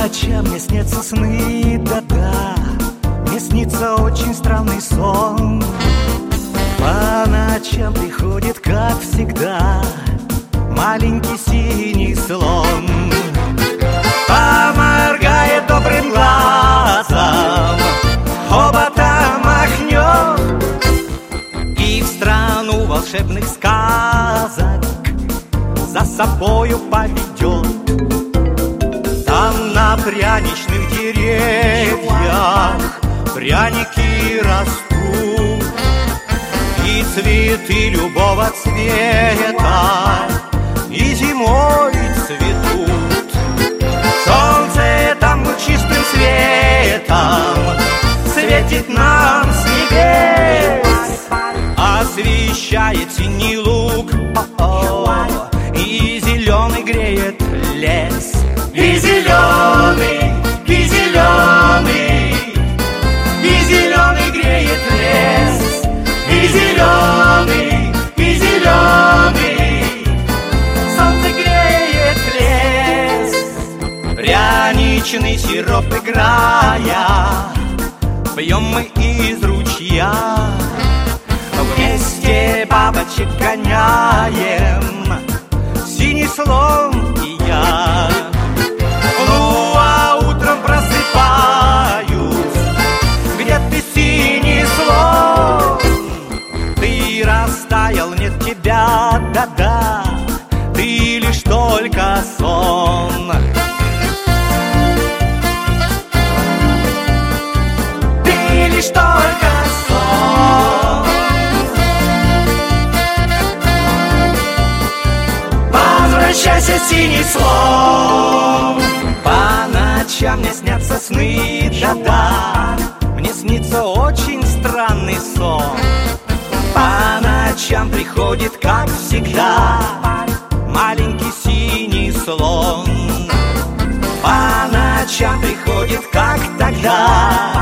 ночам мне снятся сны, да-да. Мне снится очень странный сон. По ночам приходит, как всегда, маленький синий слон. Поморгает добрым глазом, хоботом махнет и в страну волшебных сказок за собою поведет. Там на пряничных деревьях пряники растут, и цветы любого цвета и зимой цветут. Солнце там лучистым светом светит нам с небес, освещает синий луг, и зеленый греет лес. И зеленый, и зеленый, и зеленый греет лес. И зеленый, и зеленый, солнце греет лес. Пряничный сироп играя, пьем мы из ручья. Вместе бабочек гоняем, синий слон и я. Ну а утром просыпаюсь, где ты, синий слон? Ты растаял, нет тебя, да-да, ты лишь только сон. Ты лишь только сон. Возвращайся, синий слон. По ночам мне снятся сны, да-да, мне снится очень странный сон. По ночам приходит, как всегда, маленький синий слон. По ночам приходит, как тогда,